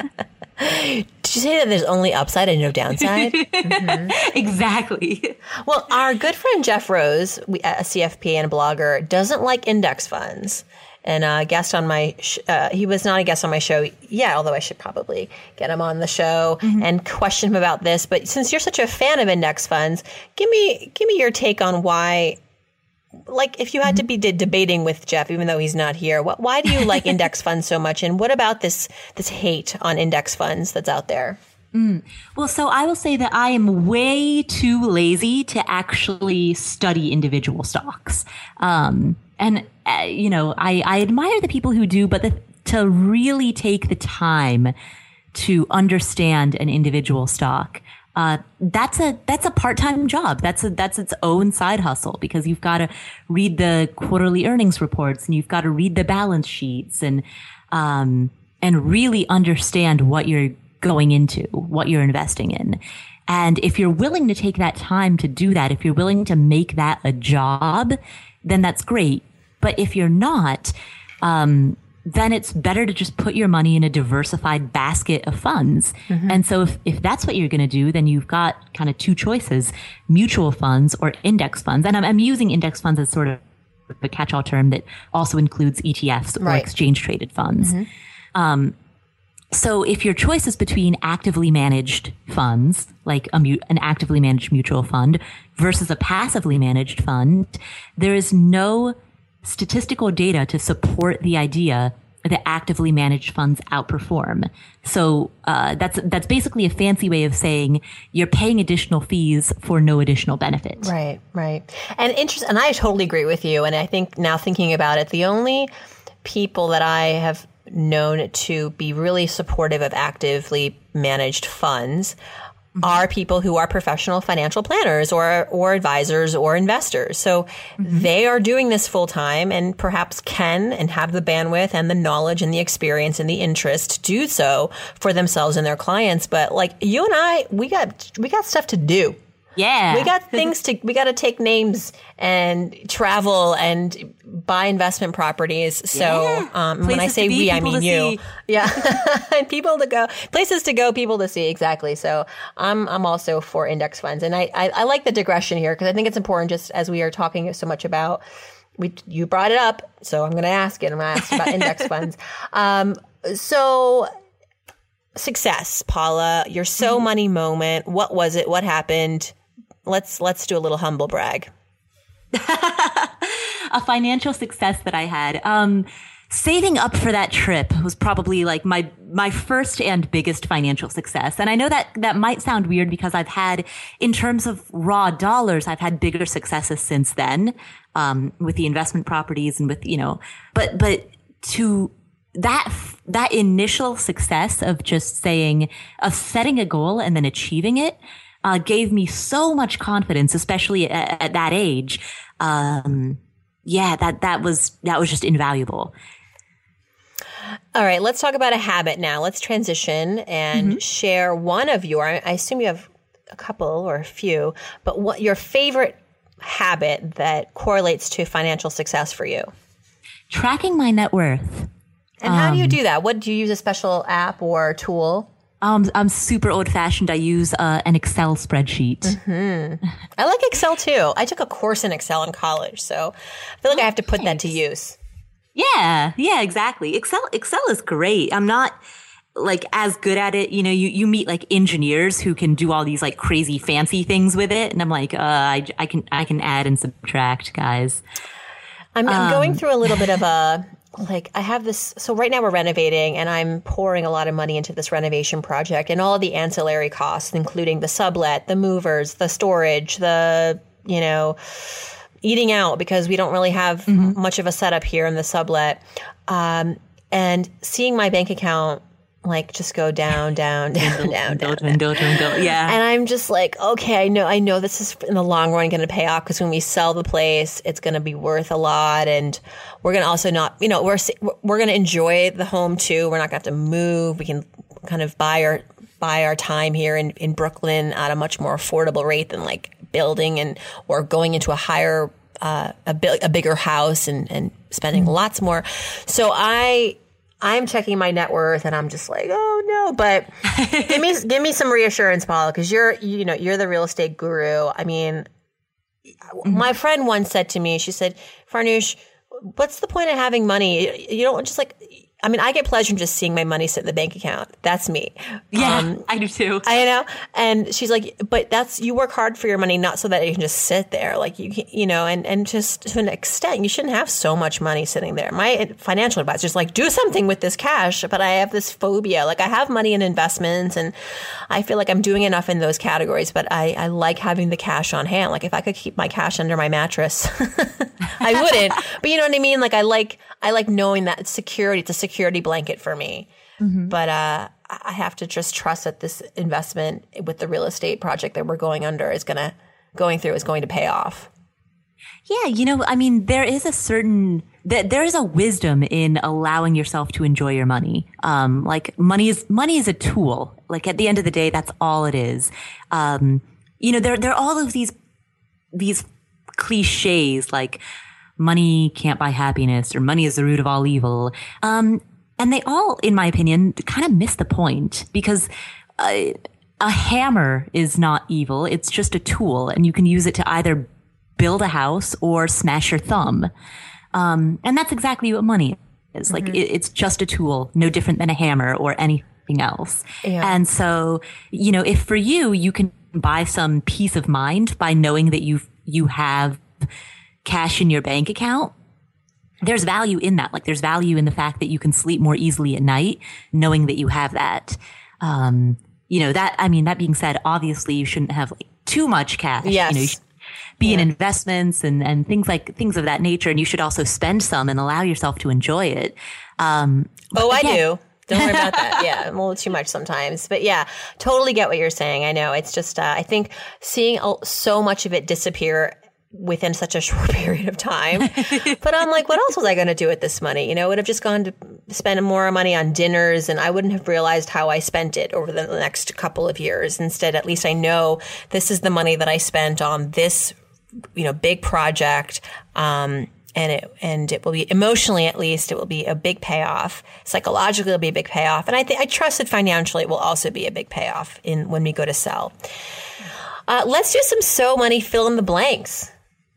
Did you say that there's only upside and no downside? Mm-hmm. Exactly. Well, our good friend Jeff Rose, a C F P and a blogger, doesn't like index funds. And a guest on my, sh- uh, he was not a guest on my show yet, although I should probably get him on the show mm-hmm. and question him about this. But since you're such a fan of index funds, give me, give me your take on why. Like, if you had to be de- debating with Jeff, even though he's not here, what, why do you like index funds so much? And what about this this hate on index funds that's out there? Mm. Well, so I will say that I am way too lazy to actually study individual stocks. Um, and, uh, you know, I, I admire the people who do, but the, to really take the time to understand an individual stock, Uh, that's a, that's a part-time job. That's a, that's its own side hustle because you've got to read the quarterly earnings reports and you've got to read the balance sheets and, um, and really understand what you're going into, what you're investing in. And if you're willing to take that time to do that, if you're willing to make that a job, then that's great. But if you're not, um, then it's better to just put your money in a diversified basket of funds. Mm-hmm. And so if, if that's what you're going to do, then you've got kind of two choices, mutual funds or index funds. And I'm, I'm using index funds as sort of a catch-all term that also includes E T Fs or right. exchange traded funds. Mm-hmm. Um, so if your choice is between actively managed funds, like a mu- an actively managed mutual fund versus a passively managed fund, there is no statistical data to support the idea that actively managed funds outperform. So uh, that's that's basically a fancy way of saying you're paying additional fees for no additional benefit. Right, right. And interest, and I totally agree with you. And I think now thinking about it, the only people that I have known to be really supportive of actively managed funds mm-hmm. are people who are professional financial planners or or advisors or investors. So mm-hmm. they are doing this full time and perhaps can and have the bandwidth and the knowledge and the experience and the interest to do so for themselves and their clients. But like you and I, we got we got stuff to do. Yeah. We got things to, we got to take names and travel and buy investment properties. So, yeah. um, when I say be, we, I mean you. See. Yeah. And people to go, places to go, people to see. Exactly. So I'm, I'm also for index funds. And I, I, I like the digression here because I think it's important just as we are talking so much about we you brought it up, so I'm going to ask it. I'm going to ask you about index funds. Um, so success, Paula, your so mm-hmm. money moment. What was it? What happened? Let's let's do a little humble brag. A financial success that I had. Um, saving up for that trip was probably like my my first and biggest financial success. And I know that that might sound weird because I've had, in terms of raw dollars, I've had bigger successes since then, um, with the investment properties and with, you know, but but to that that initial success of just saying, of setting a goal and then achieving it, uh, gave me so much confidence, especially at, at that age. Um, yeah, that that was that was just invaluable. All right, let's talk about a habit now. Let's transition and mm-hmm. share one of your, I assume you have a couple or a few, but what your favorite habit that correlates to financial success for you? Tracking my net worth. And how um, do you do that? What, do you use a special app or tool? Um, I'm super old fashioned. I use uh, an Excel spreadsheet. Mm-hmm. I like Excel too. I took a course in Excel in college, so I feel like oh, I have to put thanks. that to use. Yeah, yeah, exactly. Excel Excel is great. I'm not like as good at it. You know, you, you meet like engineers who can do all these like crazy fancy things with it. And I'm like, uh, I, I can I can add and subtract, guys. I'm, I'm um, going through a little bit of a, like I have this. So right now we're renovating and I'm pouring a lot of money into this renovation project and all of the ancillary costs, including the sublet, the movers, the storage, the, you know, eating out because we don't really have mm-hmm. much of a setup here in the sublet. Um, and seeing my bank account like just go down, down, down, down, down, down, down, down. Yeah. And I'm just like, okay, I know, I know this is in the long run going to pay off because when we sell the place, it's going to be worth a lot. And we're going to also not, you know, we're, we're going to enjoy the home too. We're not going to have to move. We can kind of buy our, buy our time here in, in Brooklyn at a much more affordable rate than like building and or going into a higher uh, a, bi- a bigger house and, and spending mm-hmm. lots more. So I I'm checking my net worth and I'm just like, oh no. But give me give me some reassurance, Paula, because you're you know you're the real estate guru. I mean, mm-hmm. my friend once said to me, she said, Farnoosh, what's the point of having money? You don't just like. I mean, I get pleasure from just seeing my money sit in the bank account. That's me. Yeah, um, I do too. I know. And she's like, but that's, you work hard for your money, not so that it can just sit there. Like, you can, you know, and, and just to an extent, you shouldn't have so much money sitting there. My financial advisor's like, do something with this cash. But I have this phobia. Like, I have money in investments and I feel like I'm doing enough in those categories, but I, I like having the cash on hand. Like, if I could keep my cash under my mattress, I wouldn't. But you know what I mean? Like, I like, I like knowing that it's security. It's a security blanket for me. Mm-hmm. But uh, I have to just trust that this investment with the real estate project that we're going under is going to, going through is going to pay off. Yeah. You know, I mean, there is a certain, there is a wisdom in allowing yourself to enjoy your money. Um, like money is, money is a tool. Like at the end of the day, that's all it is. Um, you know, there, there are all of these, these cliches like, money can't buy happiness or money is the root of all evil. Um, and they all, in my opinion, kind of miss the point because uh, a hammer is not evil. It's just a tool and you can use it to either build a house or smash your thumb. Um, and that's exactly what money is. Mm-hmm. Like it, it's just a tool, no different than a hammer or anything else. Yeah. And so, you know, if for you, you can buy some peace of mind by knowing that you you have cash in your bank account, there's value in that. Like there's value in the fact that you can sleep more easily at night, knowing that you have that. Um, you know, that, I mean, that being said, obviously you shouldn't have like too much cash. Yes. You know, you should be yeah. in investments and, and things like, things of that nature. And you should also spend some and allow yourself to enjoy it. Um, oh, I yeah. do. Don't worry about that. Yeah, a little too much sometimes. But yeah, totally get what you're saying. I know. It's just, uh, I think seeing so much of it disappear within such a short period of time. But I'm like, what else was I going to do with this money? You know, I would have just gone to spend more money on dinners and I wouldn't have realized how I spent it over the next couple of years. Instead, at least I know this is the money that I spent on this, you know, big project. Um, and it, and it will be emotionally, at least it will be a big payoff. Psychologically, it'll be a big payoff. And I think I trust that financially it will also be a big payoff in when we go to sell. Uh, let's do some so money fill in the blanks.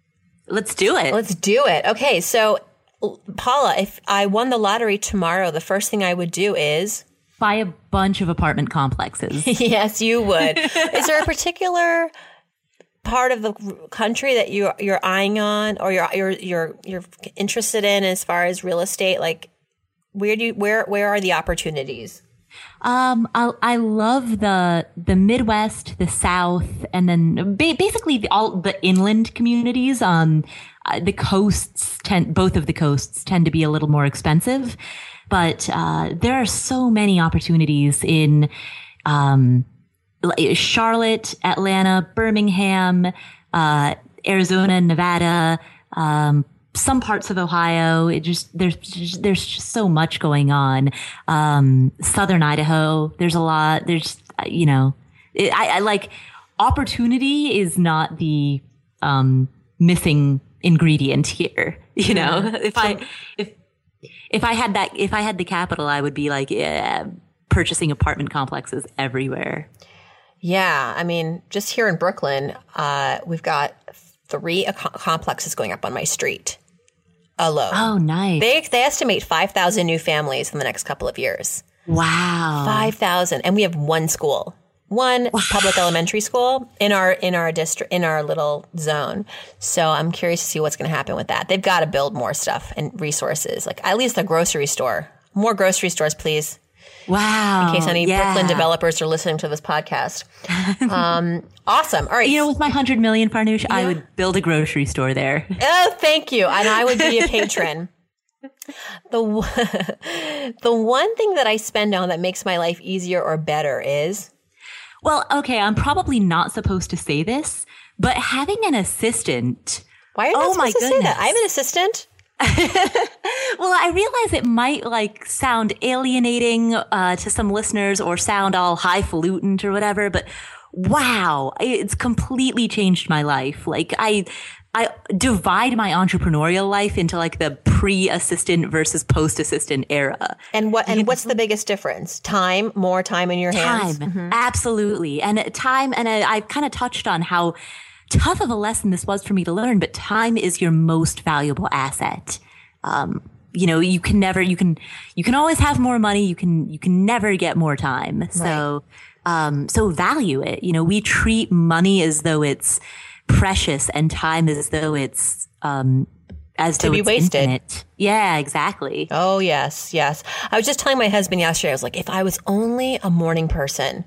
Let's do it. Let's do it. Okay, so Paula, if I won the lottery tomorrow, the first thing I would do is buy a bunch of apartment complexes. Yes, you would. Is there a particular part of the country that you you're eyeing on, or you're you're you're you're interested in as far as real estate? Like, where do you, where where are the opportunities? Um, I I love the the Midwest, the South, and then ba- basically the, all the inland communities. Um, uh, the coasts tend both of the coasts tend to be a little more expensive, but uh, there are so many opportunities in um, Charlotte, Atlanta, Birmingham, uh, Arizona, Nevada, um, some parts of Ohio. It just there's just, there's just so much going on. Um, Southern Idaho, there's a lot. There's you know, it, I, I like opportunity is not the um, missing ingredient here. You know, yeah. if I if if I had that if I had the capital, I would be like yeah, purchasing apartment complexes everywhere. Yeah, I mean, just here in Brooklyn, uh, we've got three co- complexes going up on my street alone. Oh, nice. They they estimate five thousand new families in the next couple of years. Wow. five thousand. And we have one school, one wow. public elementary school in our in our district, in our little zone. So I'm curious to see what's going to happen with that. They've got to build more stuff and resources, like at least a grocery store. More grocery stores, please. Wow. In case any yeah. Brooklyn developers are listening to this podcast. Um, awesome. All right. You know, with my hundred million, Farnoosh, yeah. I would build a grocery store there. Oh, thank you. And I would be a patron. The, the one thing that I spend on that makes my life easier or better is? Well, okay, I'm probably not supposed to say this, but having an assistant. Why are you oh not my supposed to goodness. say that? I have an assistant. Well, I realize it might like sound alienating uh, to some listeners or sound all highfalutin or whatever, but wow, it's completely changed my life. Like I, I divide my entrepreneurial life into like the pre-assistant versus post-assistant era. And what and what's the biggest difference? Time, more time in your hands. Time, mm-hmm. Absolutely, and time. And I, I kind of touched on how tough of a lesson this was for me to learn, but time is your most valuable asset. Um, you know, you can never, you can, you can always have more money. You can, you can never get more time. Right. So, um, so value it. You know, we treat money as though it's precious and time as though it's, um, as to though be it's wasted. Infinite. Yeah, exactly. Oh, yes, yes. I was just telling my husband yesterday, I was like, if I was only a morning person.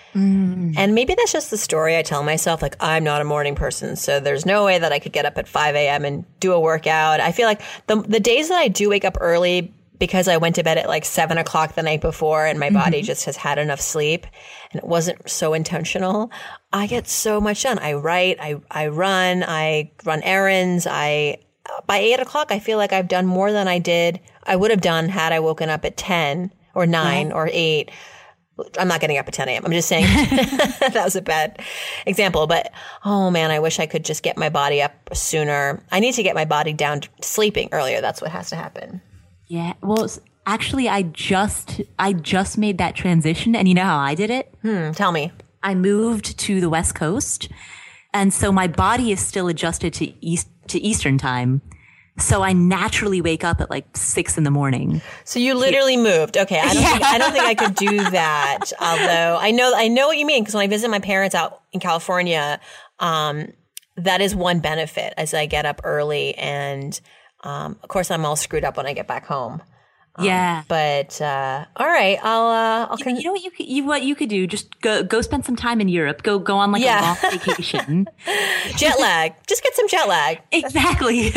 Mm. And maybe that's just the story I tell myself, like, I'm not a morning person, so there's no way that I could get up at five a.m. and do a workout. I feel like the the days that I do wake up early because I went to bed at like seven o'clock the night before and my mm-hmm. body just has had enough sleep and it wasn't so intentional, I get so much done. I write, I, I run, I run errands. I by eight o'clock, I feel like I've done more than I did, I would have done had I woken up at ten or nine yeah. or eight. I'm not getting up at ten a.m. I'm just saying that was a bad example. But, oh, man, I wish I could just get my body up sooner. I need to get my body down to sleeping earlier. That's what has to happen. Yeah. Well, actually, I just I just made that transition. And you know how I did it? Hmm. Tell me. I moved to the West Coast. And so my body is still adjusted to East to Eastern time. So I naturally wake up at like six in the morning. So you literally moved. Okay. I don't, yeah. think, I don't think I could do that. Although I know, I know what you mean. Because when I visit my parents out in California, um, that is one benefit as I get up early. And, um, of course I'm all screwed up when I get back home. Um, yeah. But, uh, all right. I'll, uh, I'll you, con- you know what you could, you, what you could do? Just go, go spend some time in Europe. Go, go on like yeah. a long vacation. Jet lag. Just get some jet lag. Exactly.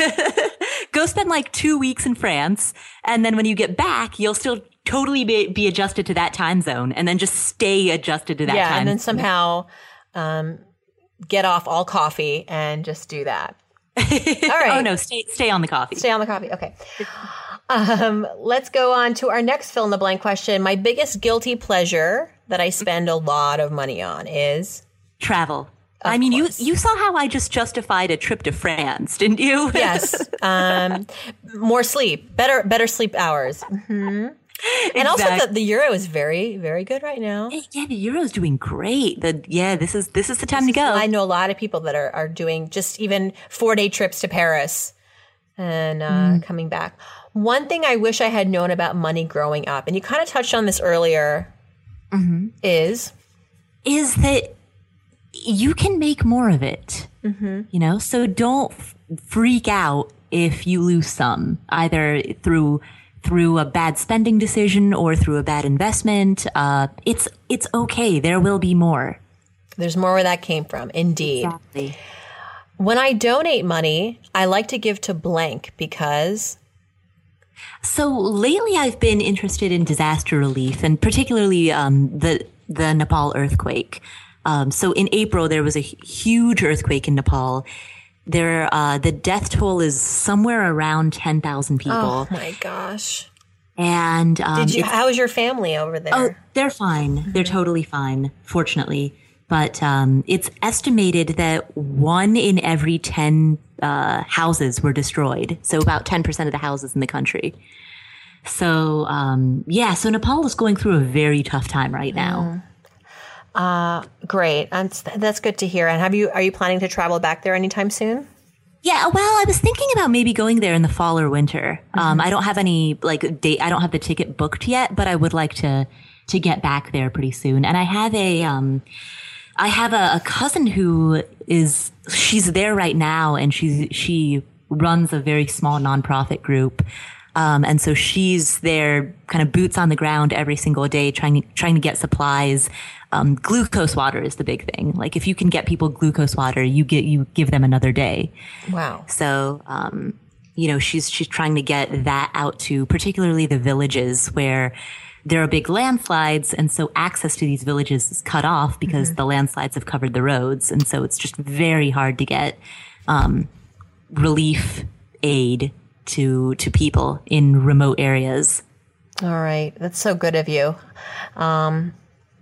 Go spend like two weeks in France. And then when you get back, you'll still totally be, be adjusted to that time zone and then just stay adjusted to that yeah, time. Yeah. And then somehow, um, get off all coffee and just do that. All right. Oh no, stay, stay on the coffee. Stay on the coffee. Okay. Um, let's go on to our next fill in the blank question. My biggest guilty pleasure that I spend a lot of money on is travel. Of I mean, course. you you saw how I just justified a trip to France, didn't you? Yes. Um, more sleep, better better sleep hours. Mm-hmm. And exactly. also the, the euro is very, very good right now. Yeah, the euro is doing great. The, yeah, this is this is the time this to go. I know a lot of people that are, are doing just even four-day trips to Paris and uh, mm. coming back. One thing I wish I had known about money growing up, and you kind of touched on this earlier, mm-hmm. is? Is that you can make more of it, mm-hmm. you know? So don't f- freak out if you lose some, either through through a bad spending decision or through a bad investment. Uh, it's it's okay. There will be more. There's more where that came from. Indeed. Exactly. When I donate money, I like to give to blank because... So lately I've been interested in disaster relief, and particularly um, the the Nepal earthquake. Um, so in April, there was a huge earthquake in Nepal. There, uh, the death toll is somewhere around ten thousand people. Oh my gosh! And um, did you? How is your family over there? Oh, they're fine. Mm-hmm. They're totally fine, fortunately. But um, it's estimated that one in every ten uh, houses were destroyed. So about ten percent of the houses in the country. So um, yeah, so Nepal is going through a very tough time right now. Mm. Uh, great. That's, that's good to hear. And have you, are you planning to travel back there anytime soon? Yeah, well, I was thinking about maybe going there in the fall or winter. Mm-hmm. Um, I don't have any like date. I don't have the ticket booked yet, but I would like to, to get back there pretty soon. And I have a, um, I have a, a cousin who is, she's there right now, and she's, she runs a very small nonprofit group. Um, and so she's there kind of boots on the ground every single day, trying, trying to get supplies. Um, glucose water is the big thing. Like if you can get people glucose water, you get, you give them another day. Wow. So, um, you know, she's, she's trying to get that out to particularly the villages where there are big landslides. And so access to these villages is cut off because mm-hmm. the landslides have covered the roads. And so it's just very hard to get, um, relief aid to to people in remote areas. All right. That's so good of you. Um,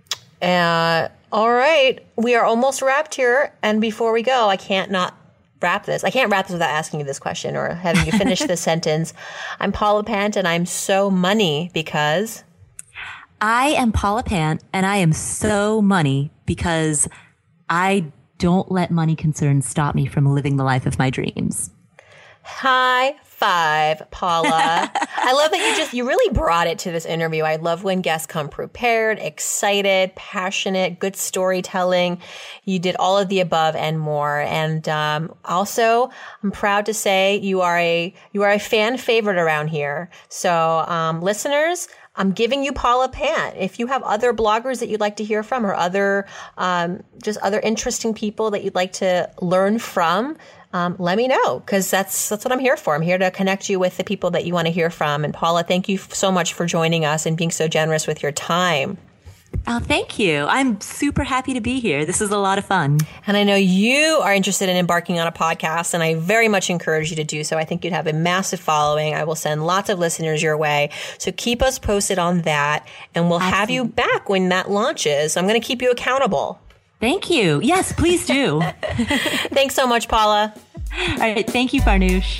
uh, all right. We are almost wrapped here. And before we go, I can't not wrap this. I can't wrap this without asking you this question or having you finish this sentence. I'm Paula Pant, and I'm so money because... I am Paula Pant, and I am so money because I don't let money concerns stop me from living the life of my dreams. High five, Paula. I love that you just, you really brought it to this interview. I love when guests come prepared, excited, passionate, good storytelling. You did all of the above and more. And um, also, I'm proud to say you are a, you are a fan favorite around here. So um, listeners, I'm giving you Paula Pant. If you have other bloggers that you'd like to hear from, or other, um, just other interesting people that you'd like to learn from, um, let me know, because that's that's what I'm here for. I'm here to connect you with the people that you want to hear from. And Paula, thank you so much for joining us and being so generous with your time. Oh, thank you. I'm super happy to be here. This is a lot of fun. And I know you are interested in embarking on a podcast, and I very much encourage you to do so. I think you'd have a massive following. I will send lots of listeners your way. So keep us posted on that, and we'll Absolutely. have you back when that launches. I'm going to keep you accountable. Thank you. Yes, please do. Thanks so much, Paula. All right. Thank you, Farnoosh.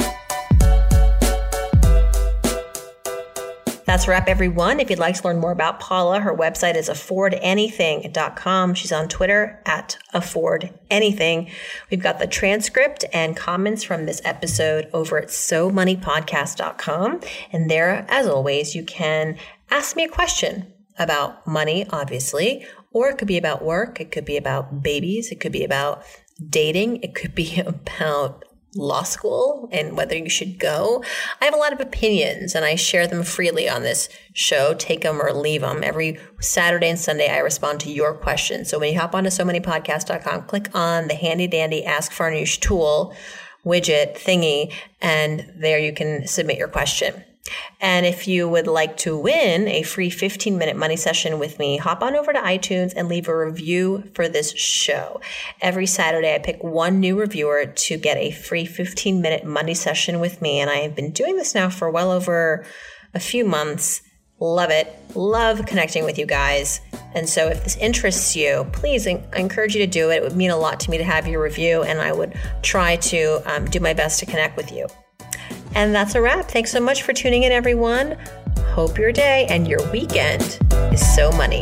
That's a wrap, everyone. If you'd like to learn more about Paula, her website is afford anything dot com. She's on Twitter at afford anything. We've got the transcript and comments from this episode over at so money podcast dot com. And there, as always, you can ask me a question about money, obviously, or it could be about work. It could be about babies. It could be about dating. It could be about law school and whether you should go. I have a lot of opinions, and I share them freely on this show. Take them or leave them. Every Saturday and Sunday, I respond to your questions. So when you hop onto so money podcast dot com, click on the handy dandy Ask Farnoosh tool widget thingy, and there you can submit your question. And if you would like to win a free fifteen minute money session with me, hop on over to iTunes and leave a review for this show. Every Saturday, I pick one new reviewer to get a free fifteen minute money session with me. And I have been doing this now for well over a few months. Love it. Love connecting with you guys. And so if this interests you, please, I encourage you to do it. It would mean a lot to me to have your review, and I would try to um, do my best to connect with you. And that's a wrap. Thanks so much for tuning in, everyone. hope your day and your weekend is so money.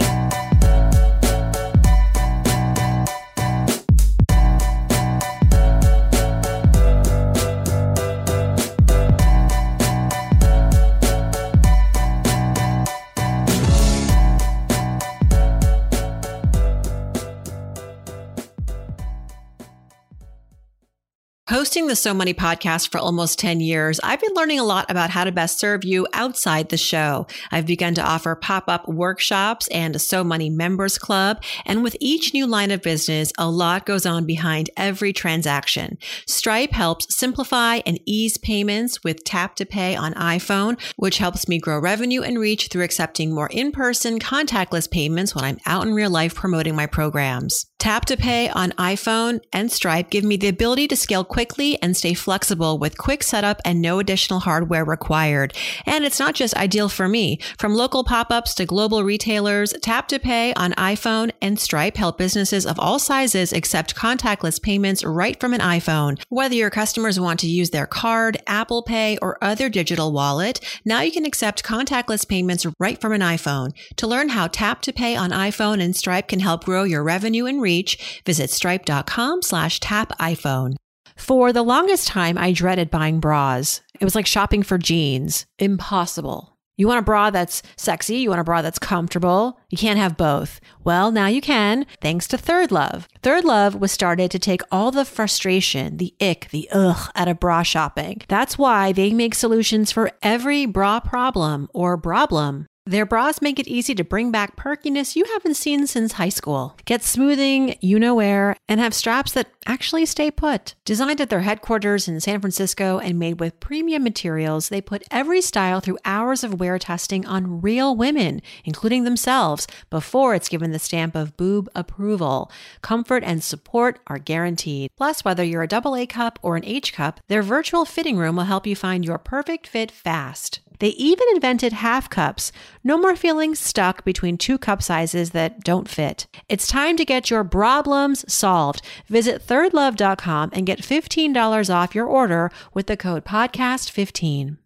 Hosting the So Money podcast for almost ten years, I've been learning a lot about how to best serve you outside the show. I've begun to offer pop-up workshops and a So Money members club. And with each new line of business, a lot goes on behind every transaction. Stripe helps simplify and ease payments with Tap to Pay on iPhone, which helps me grow revenue and reach through accepting more in-person contactless payments when I'm out in real life promoting my programs. Tap to Pay on iPhone and Stripe give me the ability to scale quickly and stay flexible with quick setup and no additional hardware required. And it's not just ideal for me. From local pop-ups to global retailers, Tap to Pay on iPhone and Stripe help businesses of all sizes accept contactless payments right from an iPhone. Whether your customers want to use their card, Apple Pay, or other digital wallet, now you can accept contactless payments right from an iPhone. To learn how Tap to Pay on iPhone and Stripe can help grow your revenue and reach, visit stripe.com slash tap iPhone. For the longest time, I dreaded buying bras. It was like shopping for jeans. Impossible. You want a bra that's sexy. You want a bra that's comfortable. You can't have both. Well, now you can, thanks to Third Love. Third Love was started to take all the frustration, the ick, the ugh out of bra shopping. That's why they make solutions for every bra problem or problem. Their bras make it easy to bring back perkiness you haven't seen since high school. Get smoothing, you know where, and have straps that actually stay put. Designed at their headquarters in San Francisco and made with premium materials, they put every style through hours of wear testing on real women, including themselves, before it's given the stamp of boob approval. Comfort and support are guaranteed. Plus, whether you're a double A cup or an H cup, their virtual fitting room will help you find your perfect fit fast. They even invented half cups. No more feeling stuck between two cup sizes that don't fit. It's time to get your problems solved. Visit third love dot com and get fifteen dollars off your order with the code podcast fifteen.